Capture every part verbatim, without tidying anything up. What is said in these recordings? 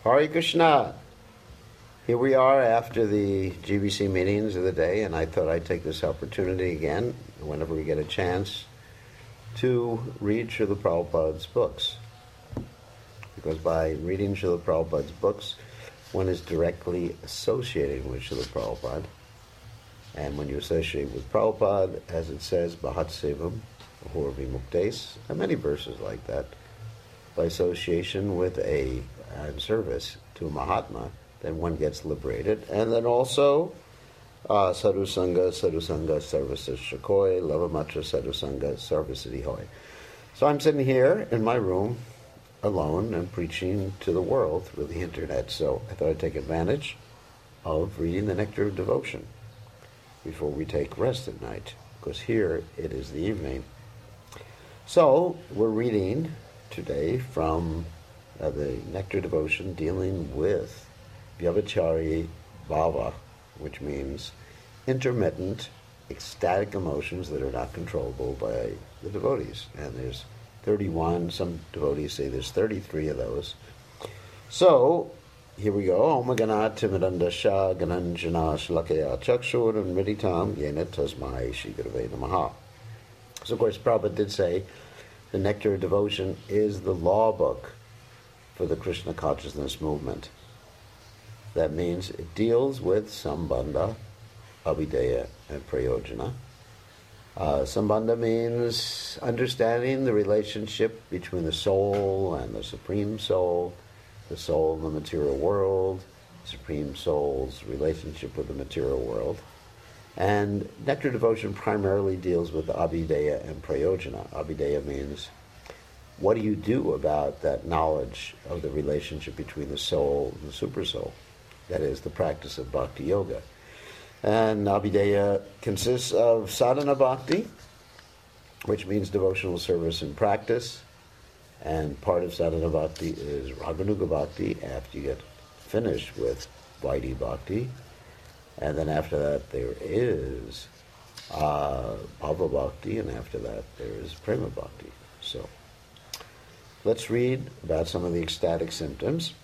Hare Krishna! Here we are after the G B C meetings of the day, and I thought I'd take this opportunity again, whenever we get a chance, to read Srila Prabhupada's books. Because by reading Srila Prabhupada's books, one is directly associating with Srila Prabhupada. And when you associate with Prabhupada, as it says, Bhahat Sevam, Ahur Vimuktes, and many verses like that, by association with a and service to a Mahatma, then one gets liberated. And then also, uh, Sadhu Sangha, Sadhu Sangha, Sarvasa Shakoi, Lavamatra Sadhu Sangha, Sarvasiddhi Hoy. So I'm sitting here in my room, alone, and preaching to the world through the internet. So I thought I'd take advantage of reading the Nectar of Devotion before we take rest at night, because here it is the evening. So we're reading today from uh, the Nectar Devotion dealing with Vyabhachari Bhava, which means intermittent, ecstatic emotions that are not controllable by the devotees. And there's thirty-one, some devotees say there's thirty-three of those. So, here we go. Om Gana Timidandasha Gananjana Shlakaya Chakshur and Mriditam Yena Tasmai Shri Gurave Namaha. So, of course, Prabhupada did say the Nectar of Devotion is the law book for the Krishna consciousness movement. That means it deals with Sambandha, Abhideya, and Prayojana. Uh, Sambandha means understanding the relationship between the soul and the Supreme Soul, the soul and the material world, Supreme Soul's relationship with the material world. And Nectar Devotion primarily deals with Abhideya and Prayojana. Abhideya means, what do you do about that knowledge of the relationship between the soul and the super soul? That is, the practice of Bhakti Yoga. And Abhideya consists of sadhana bhakti, which means devotional service and practice. And part of sadhana bhakti is Raganuga bhakti, after you get finished with Vaidhi bhakti. And then after that there is uh, Bhava bhakti, and after that there is Prema bhakti. So let's read about some of the ecstatic symptoms.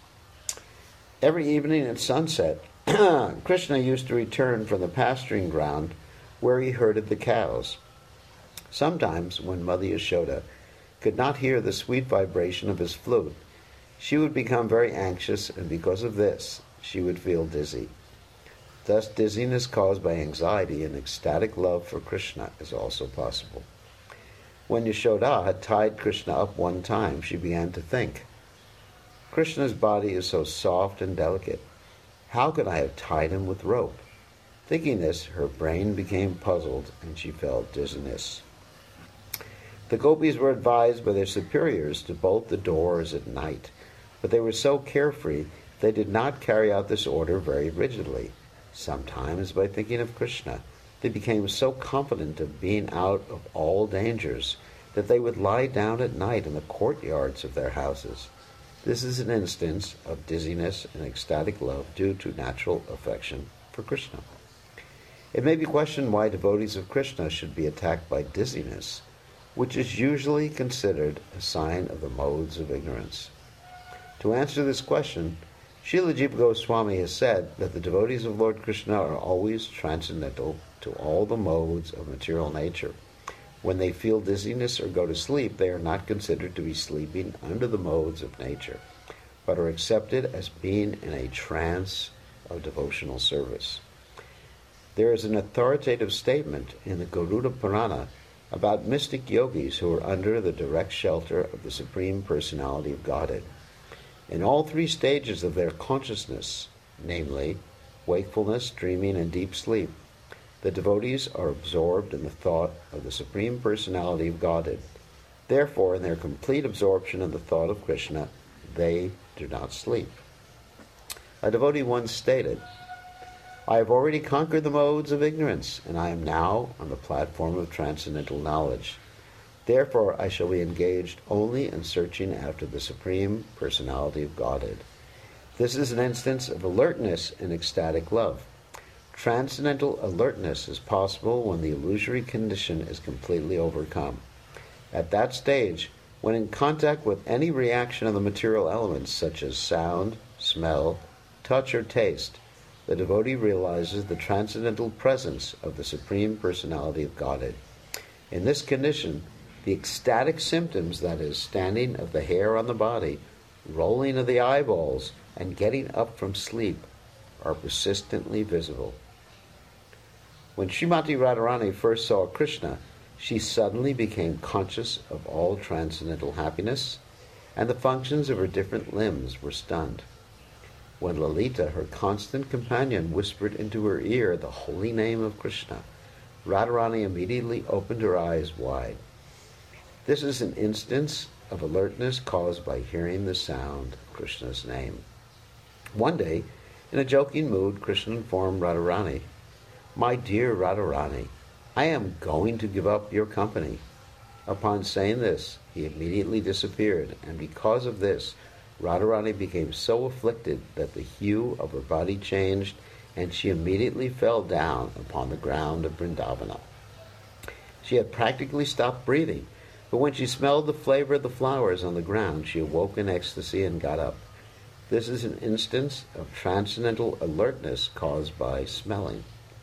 Every evening at sunset, Krishna used to return from the pasturing ground where he herded the cows. Sometimes, when Mother Yashoda could not hear the sweet vibration of his flute, she would become very anxious, and because of this, she would feel dizzy. Thus, dizziness caused by anxiety and ecstatic love for Krishna is also possible. When Yashoda had tied Krishna up one time, she began to think, Krishna's body is so soft and delicate. How could I have tied him with rope? Thinking this, her brain became puzzled, and she felt dizziness. The gopis were advised by their superiors to bolt the doors at night, but they were so carefree they did not carry out this order very rigidly. Sometimes, by thinking of Krishna, they became so confident of being out of all dangers that they would lie down at night in the courtyards of their houses. This is an instance of dizziness and ecstatic love due to natural affection for Krishna. It may be questioned why devotees of Krishna should be attacked by dizziness, which is usually considered a sign of the modes of ignorance. To answer this question, Srila Jiva Goswami has said that the devotees of Lord Krishna are always transcendental to all the modes of material nature. When they feel dizziness or go to sleep, they are not considered to be sleeping under the modes of nature, but are accepted as being in a trance of devotional service. There is an authoritative statement in the Garuda Purana about mystic yogis who are under the direct shelter of the Supreme Personality of Godhead. In all three stages of their consciousness, namely wakefulness, dreaming, and deep sleep, the devotees are absorbed in the thought of the Supreme Personality of Godhead. Therefore, in their complete absorption in the thought of Krishna, they do not sleep. A devotee once stated, I have already conquered the modes of ignorance, and I am now on the platform of transcendental knowledge. Therefore, I shall be engaged only in searching after the Supreme Personality of Godhead. This is an instance of alertness in ecstatic love. Transcendental alertness is possible when the illusory condition is completely overcome. At that stage, when in contact with any reaction of the material elements, such as sound, smell, touch, or taste, the devotee realizes the transcendental presence of the Supreme Personality of Godhead. In this condition, the ecstatic symptoms, that is, standing of the hair on the body, rolling of the eyeballs, and getting up from sleep, are persistently visible. When Srimati Radharani first saw Krishna, she suddenly became conscious of all transcendental happiness, and the functions of her different limbs were stunned. When Lalita, her constant companion, whispered into her ear the holy name of Krishna, Radharani immediately opened her eyes wide. This is an instance of alertness caused by hearing the sound of Krishna's name. One day, in a joking mood, Krishna informed Radharani, "My dear Radharani, I am going to give up your company." Upon saying this, he immediately disappeared, and because of this, Radharani became so afflicted that the hue of her body changed, and she immediately fell down upon the ground of Vrindavana. She had practically stopped breathing, but when she smelled the flavor of the flowers on the ground, she awoke in ecstasy and got up. This is an instance of transcendental alertness caused by smelling.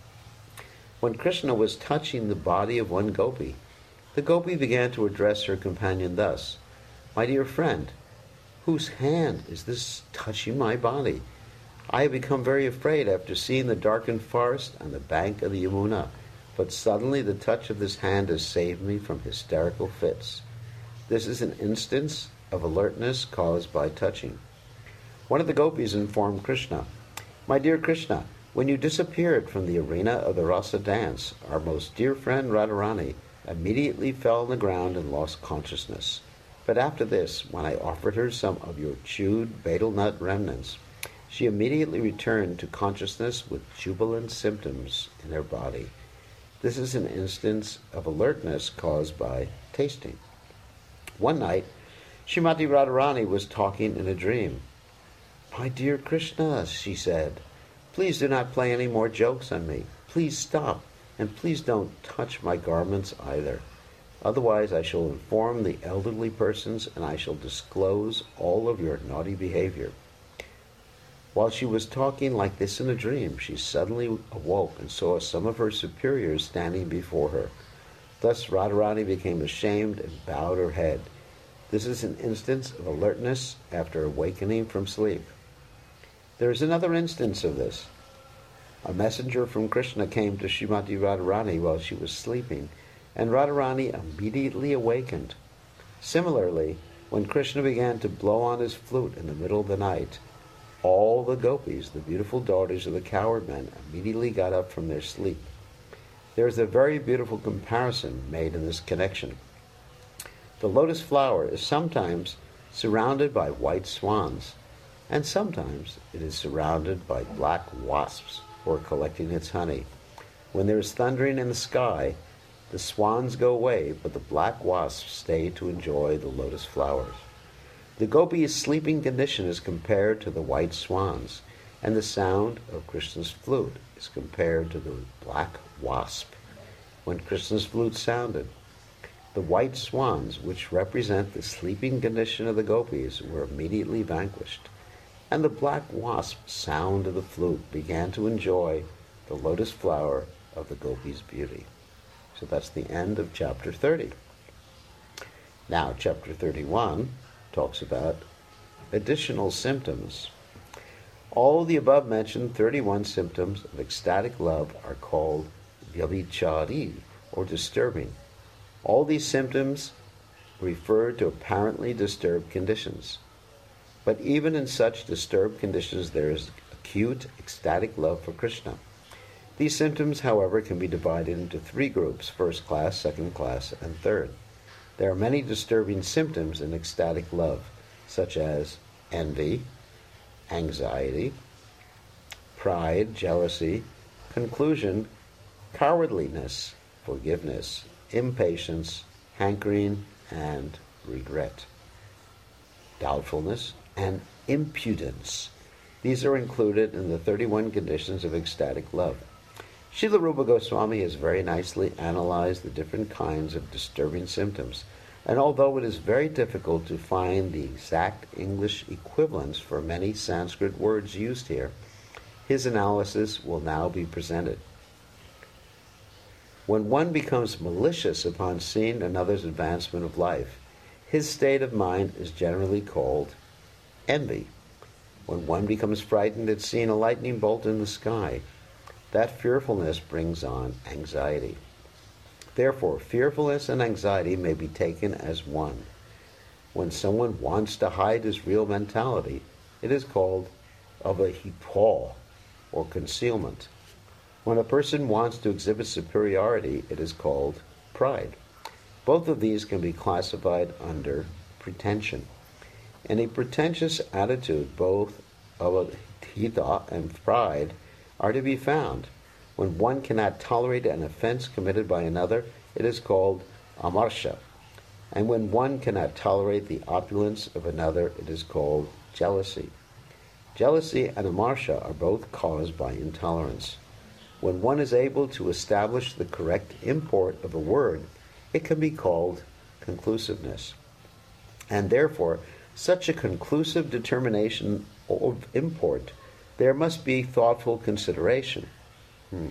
When Krishna was touching the body of one gopi, the gopi began to address her companion thus, "My dear friend, whose hand is this touching my body? I have become very afraid after seeing the darkened forest on the bank of the Yamuna, but suddenly the touch of this hand has saved me from hysterical fits." This is an instance of alertness caused by touching. One of the gopis informed Krishna, "My dear Krishna, when you disappeared from the arena of the Rasa dance, our most dear friend Radharani immediately fell on the ground and lost consciousness. But after this, when I offered her some of your chewed betel nut remnants, she immediately returned to consciousness with jubilant symptoms in her body." This is an instance of alertness caused by tasting. One night, Srimati Radharani was talking in a dream. "My dear Krishna," she said, "please do not play any more jokes on me. Please stop, and please don't touch my garments either. Otherwise I shall inform the elderly persons, and I shall disclose all of your naughty behavior." While she was talking like this in a dream, she suddenly awoke and saw some of her superiors standing before her. Thus Radharani became ashamed and bowed her head. This is an instance of alertness after awakening from sleep. There is another instance of this. A messenger from Krishna came to Srimati Radharani while she was sleeping, and Radharani immediately awakened. Similarly, when Krishna began to blow on his flute in the middle of the night, all the gopis, the beautiful daughters of the cowherd men, immediately got up from their sleep. There is a very beautiful comparison made in this connection. The lotus flower is sometimes surrounded by white swans, and sometimes it is surrounded by black wasps who are collecting its honey. When there is thundering in the sky, the swans go away, but the black wasps stay to enjoy the lotus flowers. The gopi's sleeping condition is compared to the white swans, and the sound of Krishna's flute is compared to the black wasp. When Krishna's flute sounded, the white swans, which represent the sleeping condition of the gopis, were immediately vanquished, and the black wasp sound of the flute began to enjoy the lotus flower of the gopi's beauty. So that's the end of chapter thirty. Now, chapter thirty-one talks about additional symptoms. All the above mentioned thirty-one symptoms of ecstatic love are called vyabhichari, or disturbing. All these symptoms refer to apparently disturbed conditions. But even in such disturbed conditions, there is acute ecstatic love for Krishna. These symptoms, however, can be divided into three groups: first class, second class, and third. There are many disturbing symptoms in ecstatic love, such as envy, anxiety, pride, jealousy, conclusion, cowardliness, forgiveness, impatience, hankering, and regret, doubtfulness, and impudence. These are included in the thirty-one conditions of ecstatic love. Srila Rupa Goswami has very nicely analyzed the different kinds of disturbing symptoms. And although it is very difficult to find the exact English equivalents for many Sanskrit words used here, his analysis will now be presented. When one becomes malicious upon seeing another's advancement of life, his state of mind is generally called envy. When one becomes frightened at seeing a lightning bolt in the sky, that fearfulness brings on anxiety. Therefore, fearfulness and anxiety may be taken as one. When someone wants to hide his real mentality, it is called avahipo, or concealment. When a person wants to exhibit superiority, it is called pride. Both of these can be classified under pretension. In a pretentious attitude, both avahita and pride are to be found. When one cannot tolerate an offense committed by another, it is called amarsha. And when one cannot tolerate the opulence of another, it is called jealousy. Jealousy and amarsha are both caused by intolerance. When one is able to establish the correct import of a word, it can be called conclusiveness. And therefore, such a conclusive determination of import, there must be thoughtful consideration. Hmm.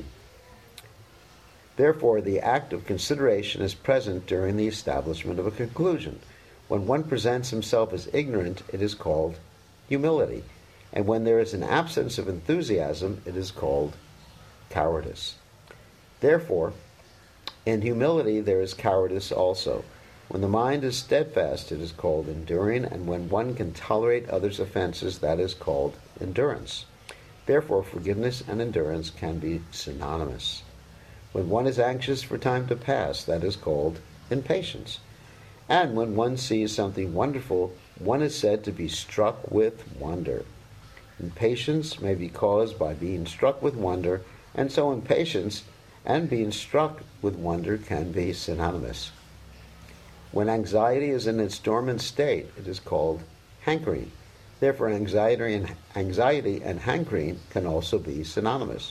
Therefore, the act of consideration is present during the establishment of a conclusion. When one presents himself as ignorant, it is called humility. And when there is an absence of enthusiasm, it is called cowardice. Therefore, in humility there is cowardice also. When the mind is steadfast, it is called enduring, and when one can tolerate others' offenses, that is called endurance. Therefore, forgiveness and endurance can be synonymous. When one is anxious for time to pass, that is called impatience. And when one sees something wonderful, one is said to be struck with wonder. Impatience may be caused by being struck with wonder, and so impatience and being struck with wonder can be synonymous. When anxiety is in its dormant state, it is called hankering. Therefore, anxiety and, anxiety and hankering can also be synonymous.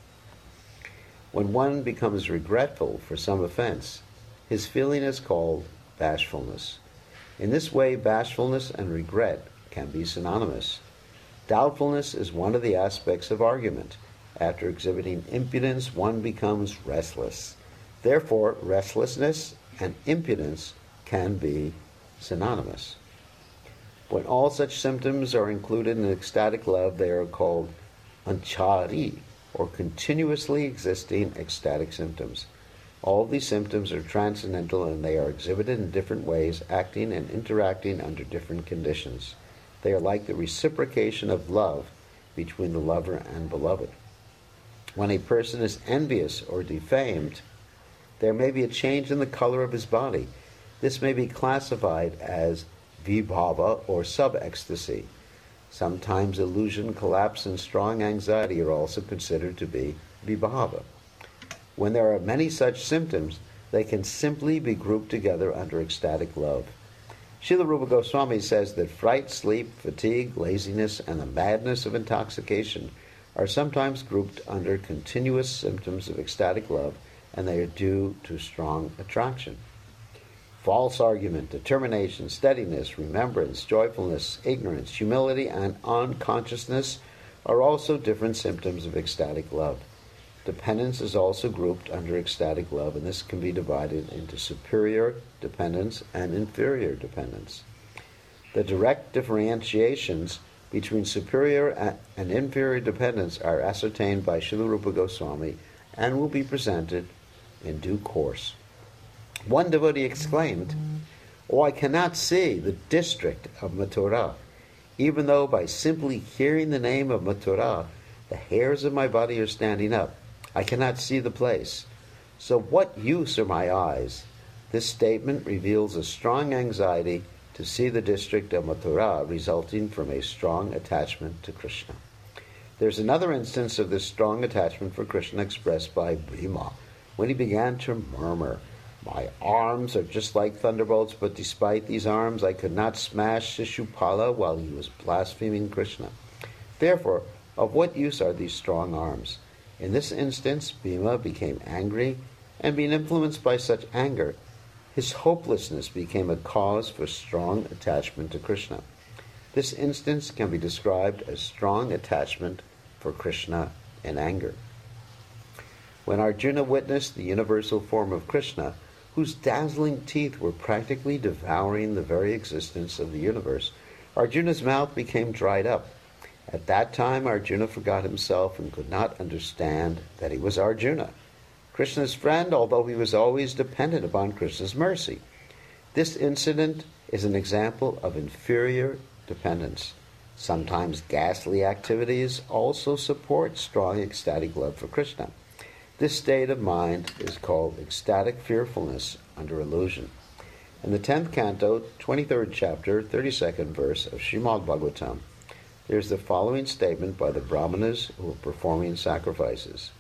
When one becomes regretful for some offense, his feeling is called bashfulness. In this way, bashfulness and regret can be synonymous. Doubtfulness is one of the aspects of argument. After exhibiting impudence, one becomes restless. Therefore, restlessness and impudence can be synonymous. When all such symptoms are included in ecstatic love, they are called anchari, or continuously existing ecstatic symptoms. All these symptoms are transcendental, and they are exhibited in different ways, acting and interacting under different conditions. They are like the reciprocation of love between the lover and beloved. When a person is envious or defamed, there may be a change in the color of his body. This may be classified as vibhava or sub-ecstasy. Sometimes illusion, collapse, and strong anxiety are also considered to be vibhava. When there are many such symptoms, they can simply be grouped together under ecstatic love. Srila Rupa Goswami says that fright, sleep, fatigue, laziness, and the madness of intoxication are sometimes grouped under continuous symptoms of ecstatic love, and they are due to strong attraction. False argument, determination, steadiness, remembrance, joyfulness, ignorance, humility, and unconsciousness are also different symptoms of ecstatic love. Dependence is also grouped under ecstatic love, and this can be divided into superior dependence and inferior dependence. The direct differentiations between superior and inferior dependence are ascertained by Srila Rupa Goswami and will be presented in due course. One devotee exclaimed, "Oh, I cannot see the district of Mathura, even though by simply hearing the name of Mathura, the hairs of my body are standing up. I cannot see the place. So what use are my eyes?" This statement reveals a strong anxiety to see the district of Mathura, resulting from a strong attachment to Krishna. There's another instance of this strong attachment for Krishna expressed by Bhima, when he began to murmur, "My arms are just like thunderbolts, but despite these arms I could not smash Shishupala while he was blaspheming Krishna. Therefore, of what use are these strong arms?" In this instance, Bhima became angry, and being influenced by such anger, His hopelessness became a cause for strong attachment to Krishna. This instance can be described as strong attachment for Krishna and anger. When Arjuna witnessed the universal form of Krishna, whose dazzling teeth were practically devouring the very existence of the universe, Arjuna's mouth became dried up. At that time, Arjuna forgot himself and could not understand that he was Arjuna, Krishna's friend, although he was always dependent upon Krishna's mercy. This incident is an example of inferior dependence. Sometimes ghastly activities also support strong ecstatic love for Krishna. This state of mind is called ecstatic fearfulness under illusion. In the tenth canto, twenty-third chapter, thirty-second verse of Srimad Bhagavatam, there is the following statement by the Brahmanas who are performing sacrifices.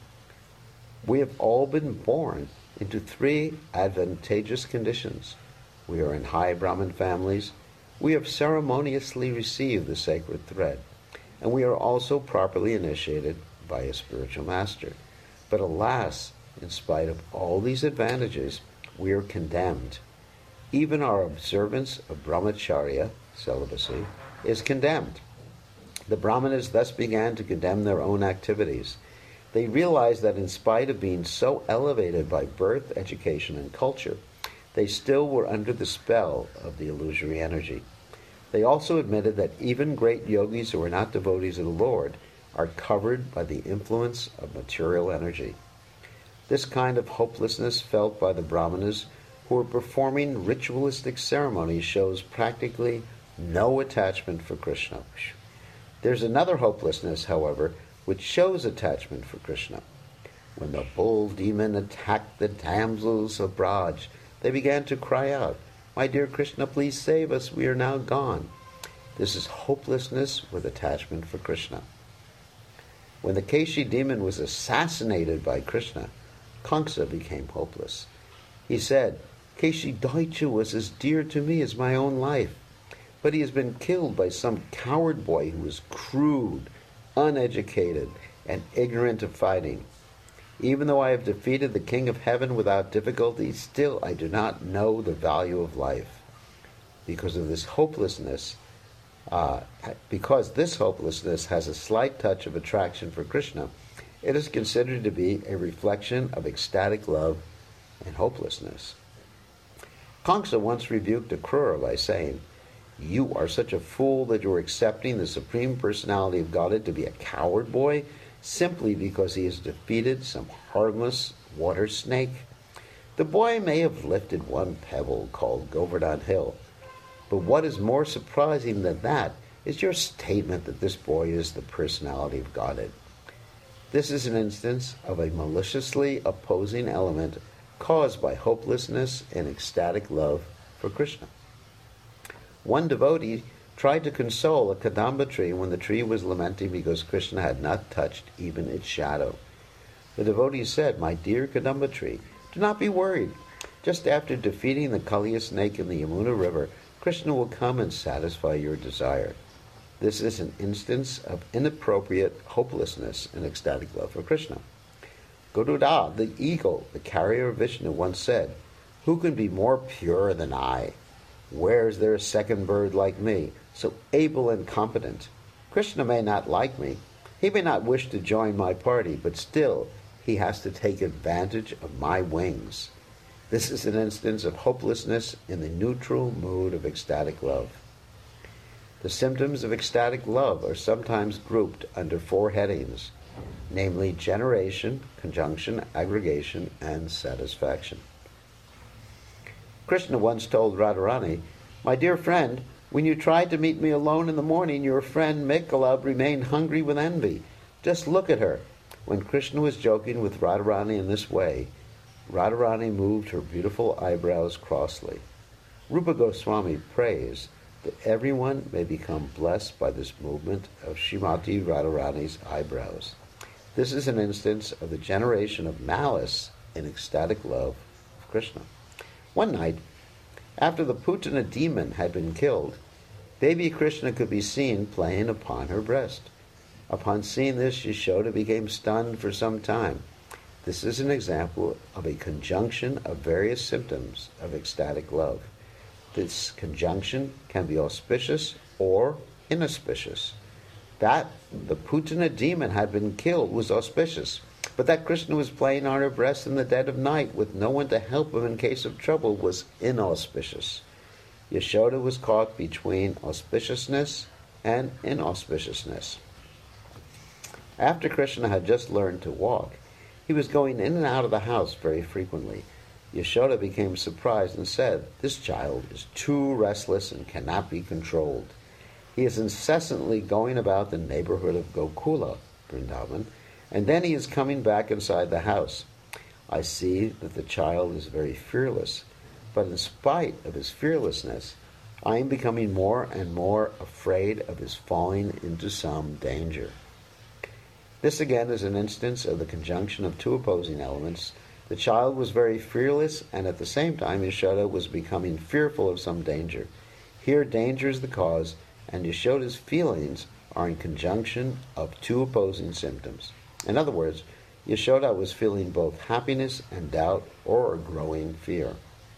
We have all been born into three advantageous conditions. We are in high Brahmin families, we have ceremoniously received the sacred thread, and we are also properly initiated by a spiritual master. But alas, in spite of all these advantages, we are condemned. Even our observance of brahmacharya, celibacy, is condemned. The Brahmanas thus began to condemn their own activities. They realized that in spite of being so elevated by birth, education, and culture, they still were under the spell of the illusory energy. They also admitted that even great yogis who are not devotees of the Lord are covered by the influence of material energy. This kind of hopelessness felt by the Brahmanas who were performing ritualistic ceremonies shows practically no attachment for Krishna. There's another hopelessness, however, which shows attachment for Krishna. When the bull demon attacked the damsels of Braj, they began to cry out, "My dear Krishna, please save us, we are now gone." This is hopelessness with attachment for Krishna. When the Keshi demon was assassinated by Krishna, Kamsa became hopeless. He said, "Keshi Daichu was as dear to me as my own life, but he has been killed by some coward boy who is crude, uneducated, and ignorant of fighting. Even though I have defeated the King of Heaven without difficulty, still I do not know the value of life." Because of this hopelessness, uh, because this hopelessness has a slight touch of attraction for Krishna, it is considered to be a reflection of ecstatic love and hopelessness. Kamsa once rebuked Akrura by saying, "You are such a fool that you are accepting the Supreme Personality of Godhead to be a coward boy simply because he has defeated some harmless water snake. The boy may have lifted one pebble called Govardhan Hill, but what is more surprising than that is your statement that this boy is the personality of Godhead." This is an instance of a maliciously opposing element caused by hopelessness and ecstatic love for Krishna. One devotee tried to console a kadamba tree when the tree was lamenting because Krishna had not touched even its shadow. The devotee said, "My dear kadamba tree, do not be worried. Just after defeating the Kaliya snake in the Yamuna River, Krishna will come and satisfy your desire." This is an instance of inappropriate hopelessness and ecstatic love for Krishna. Garuda, the eagle, the carrier of Vishnu, once said, "Who can be more pure than I? Where is there a second bird like me, so able and competent? Krishna may not like me. He may not wish to join my party, but still he has to take advantage of my wings." This is an instance of hopelessness in the neutral mood of ecstatic love. The symptoms of ecstatic love are sometimes grouped under four headings, namely generation, conjunction, aggregation, and satisfaction. Krishna once told Radharani, "My dear friend, when you tried to meet me alone in the morning, your friend Mekalab remained hungry with envy. Just look at her." When Krishna was joking with Radharani in this way, Radharani moved her beautiful eyebrows crossly. Rupa Goswami prays that everyone may become blessed by this movement of Srimati Radharani's eyebrows. This is an instance of the generation of malice in ecstatic love of Krishna. One night, after the Putana demon had been killed, baby Krishna could be seen playing upon her breast. Upon seeing this, Yashoda became stunned for some time. This is an example of a conjunction of various symptoms of ecstatic love. This conjunction can be auspicious or inauspicious. That the Putana demon had been killed was auspicious, but that Krishna was playing on her breast in the dead of night with no one to help him in case of trouble was inauspicious. Yashoda was caught between auspiciousness and inauspiciousness. After Krishna had just learned to walk, he was going in and out of the house very frequently. Yashoda became surprised and said, "This child is too restless and cannot be controlled. He is incessantly going about the neighborhood of Gokula, Vrindavan, and then he is coming back inside the house. I see that the child is very fearless, but in spite of his fearlessness, I am becoming more and more afraid of his falling into some danger." This again is an instance of the conjunction of two opposing elements. The child was very fearless, and at the same time Yashoda was becoming fearful of some danger. Here danger is the cause, and Yashoda's feelings are in conjunction of two opposing symptoms. In other words, Yashoda was feeling both happiness and doubt or a growing fear.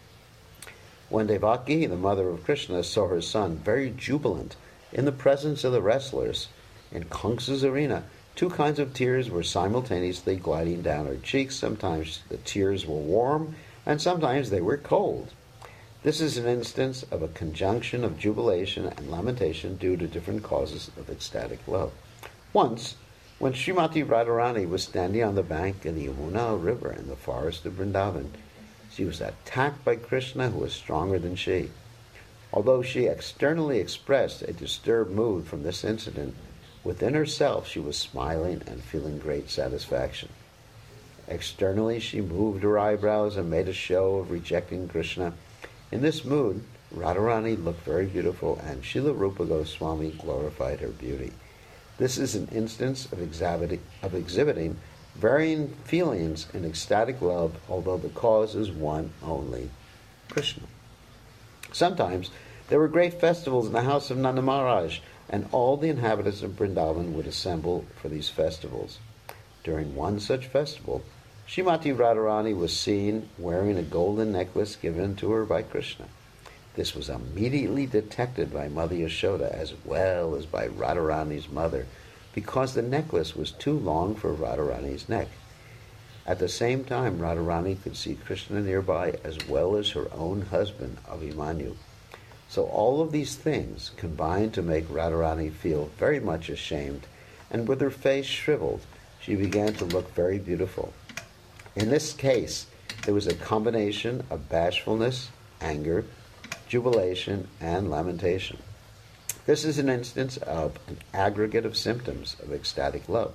When Devaki, the mother of Krishna, saw her son very jubilant in the presence of the wrestlers in Kamsa's arena, two kinds of tears were simultaneously gliding down her cheeks. Sometimes the tears were warm, and sometimes they were cold. This is an instance of a conjunction of jubilation and lamentation due to different causes of ecstatic love. Once, when Srimati Radharani was standing on the bank of the Yamuna River in the forest of Vrindavan, she was attacked by Krishna, who was stronger than she. Although she externally expressed a disturbed mood from this incident, within herself she was smiling and feeling great satisfaction. Externally she moved her eyebrows and made a show of rejecting Krishna. In this mood, Radharani looked very beautiful, and Srila Rupa Goswami glorified her beauty. This is an instance of exhibiting, of exhibiting varying feelings in ecstatic love, although the cause is one only, Krishna. Sometimes there were great festivals in the house of Nanda Maharaj, and all the inhabitants of Vrindavan would assemble for these festivals. During one such festival, Srimati Radharani was seen wearing a golden necklace given to her by Krishna. This was immediately detected by Mother Yashoda as well as by Radharani's mother, because the necklace was too long for Radharani's neck. At the same time, Radharani could see Krishna nearby as well as her own husband, Abhimanyu. So all of these things combined to make Radharani feel very much ashamed, and with her face shriveled, she began to look very beautiful. In this case, there was a combination of bashfulness, anger, jubilation, and lamentation. This is an instance of an aggregate of symptoms of ecstatic love.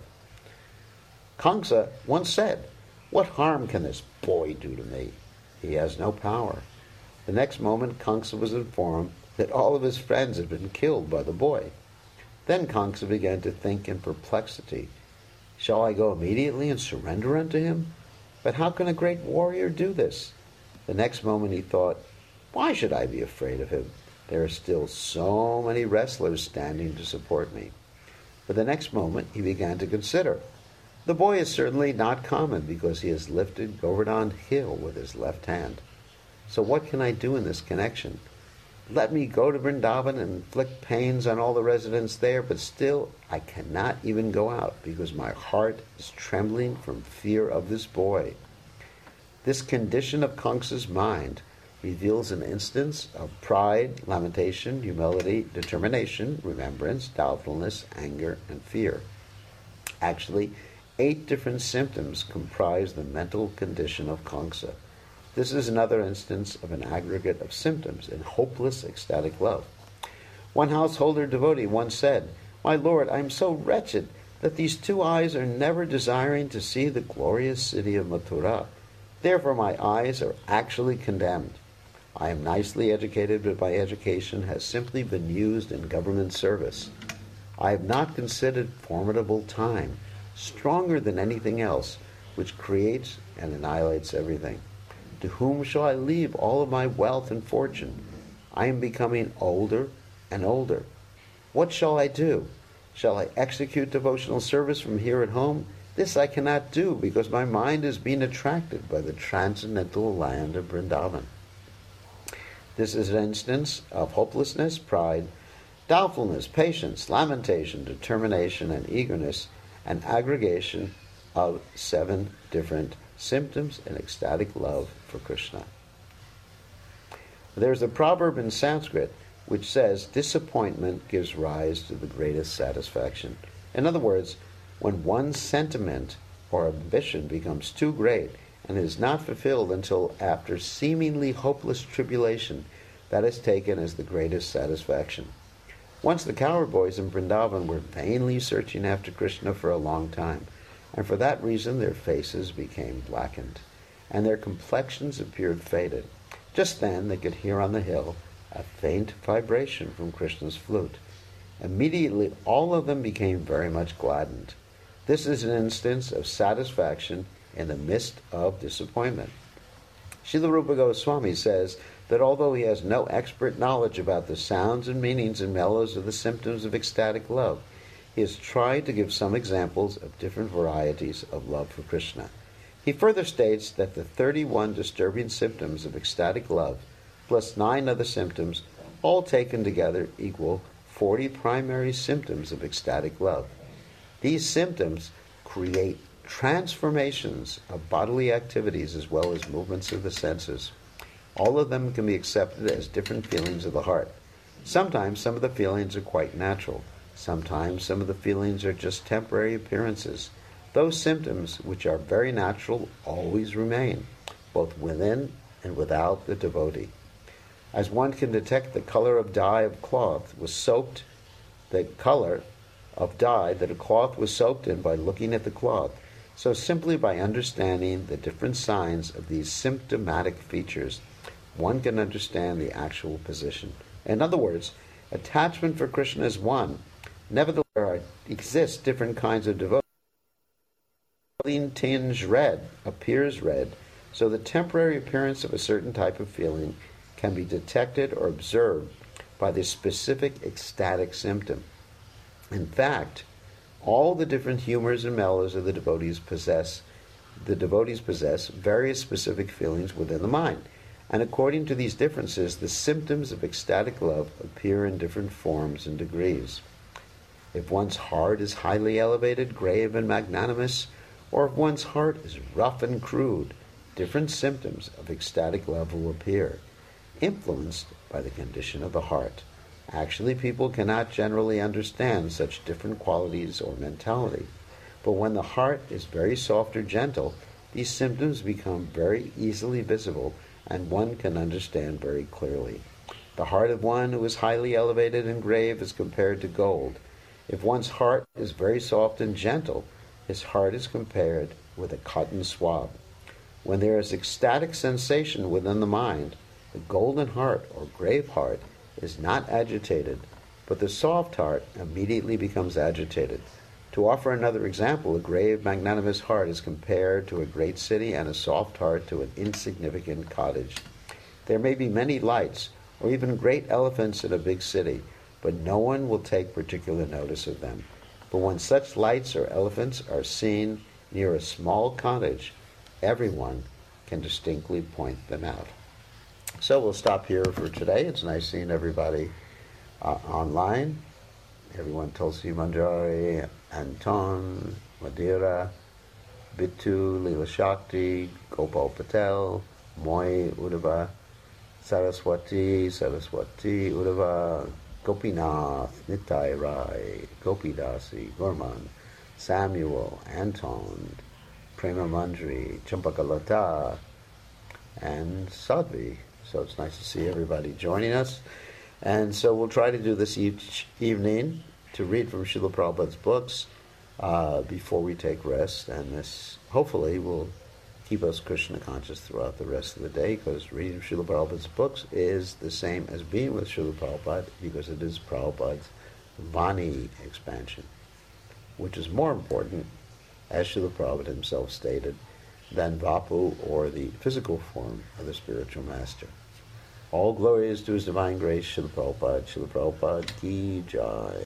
Kamsa once said, "What harm can this boy do to me? He has no power." The next moment, Kamsa was informed that all of his friends had been killed by the boy. Then Kamsa began to think in perplexity, "Shall I go immediately and surrender unto him? But how can a great warrior do this?" The next moment he thought, "Why should I be afraid of him? There are still so many wrestlers standing to support me." But the next moment he began to consider, "The boy is certainly not common because he has lifted Govardhan Hill with his left hand. So what can I do in this connection? Let me go to Vrindavan and inflict pains on all the residents there, but still I cannot even go out because my heart is trembling from fear of this boy." This condition of Kamsa's mind reveals an instance of pride, lamentation, humility, determination, remembrance, doubtfulness, anger, and fear. Actually, eight different symptoms comprise the mental condition of Kamsa. This is another instance of an aggregate of symptoms in hopeless ecstatic love. One householder devotee once said, "My Lord, I am so wretched that these two eyes are never desiring to see the glorious city of Mathura. Therefore my eyes are actually condemned. I am nicely educated, but my education has simply been used in government service. I have not considered formidable time, stronger than anything else, which creates and annihilates everything. To whom shall I leave all of my wealth and fortune? I am becoming older and older. What shall I do? Shall I execute devotional service from here at home? This I cannot do because my mind is being attracted by the transcendental land of Vrindavan. This is an instance of hopelessness, pride, doubtfulness, patience, lamentation, determination, and eagerness, an aggregation of seven different symptoms and ecstatic love for Krishna. There's a proverb in Sanskrit which says, disappointment gives rise to the greatest satisfaction. In other words, when one's sentiment or ambition becomes too great and is not fulfilled until after seemingly hopeless tribulation, that is taken as the greatest satisfaction. Once the cowherd boys in Vrindavan were vainly searching after Krishna for a long time, and for that reason their faces became blackened, and their complexions appeared faded. Just then they could hear on the hill a faint vibration from Krishna's flute. Immediately all of them became very much gladdened. This is an instance of satisfaction in the midst of disappointment. Srila Rupa Goswami says that although he has no expert knowledge about the sounds and meanings and mellows of the symptoms of ecstatic love, he has tried to give some examples of different varieties of love for Krishna. He further states that the thirty-one disturbing symptoms of ecstatic love, plus nine other symptoms, all taken together equal forty primary symptoms of ecstatic love. These symptoms create transformations of bodily activities as well as movements of the senses. All of them can be accepted as different feelings of the heart. Sometimes some of the feelings are quite natural. Sometimes some of the feelings are just temporary appearances. Those symptoms, which are very natural, always remain, both within and without the devotee. As one can detect the color of dye of cloth was soaked, the color of dye that a cloth was soaked in by looking at the cloth, so simply by understanding the different signs of these symptomatic features, one can understand the actual position. In other words, attachment for Krishna is one. Nevertheless, there exist different kinds of devotion. Feeling tinged red appears red, so the temporary appearance of a certain type of feeling can be detected or observed by the specific ecstatic symptom. In fact, all the different humors and mellows of the devotees possess, the devotees possess various specific feelings within the mind. And according to these differences, the symptoms of ecstatic love appear in different forms and degrees. If one's heart is highly elevated, grave, and magnanimous, or if one's heart is rough and crude, different symptoms of ecstatic love will appear, influenced by the condition of the heart. Actually, people cannot generally understand such different qualities or mentality. But when the heart is very soft or gentle, these symptoms become very easily visible and one can understand very clearly. The heart of one who is highly elevated and grave is compared to gold. If one's heart is very soft and gentle, his heart is compared with a cotton swab. When there is ecstatic sensation within the mind, the golden heart or grave heart is not agitated, but the soft heart immediately becomes agitated. To offer another example, a grave, magnanimous heart is compared to a great city and a soft heart to an insignificant cottage. There may be many lights or even great elephants in a big city, but no one will take particular notice of them. But when such lights or elephants are seen near a small cottage, everyone can distinctly point them out. So we'll stop here for today. It's nice seeing everybody uh, online. Everyone, Tulsi Manjari, Anton, Madira, Bittu, Leela Shakti, Gopal Patel, Moy Udava, Saraswati, Saraswati Udava, Gopinath, Nitai Rai, Gopidasi, Gorman, Samuel, Anton, Prema Manjari, Champakalata, and Sadhvi. So it's nice to see everybody joining us. And so we'll try to do this each evening to read from Srila Prabhupada's books uh, before we take rest. And this hopefully will keep us Krishna conscious throughout the rest of the day, because reading Srila Prabhupada's books is the same as being with Srila Prabhupada, because it is Prabhupada's Vani expansion, which is more important, as Srila Prabhupada himself stated, than Vapu or the physical form of the spiritual master. All glory is to His divine grace, Srila Prabhupada, Srila Prabhupada ki jai.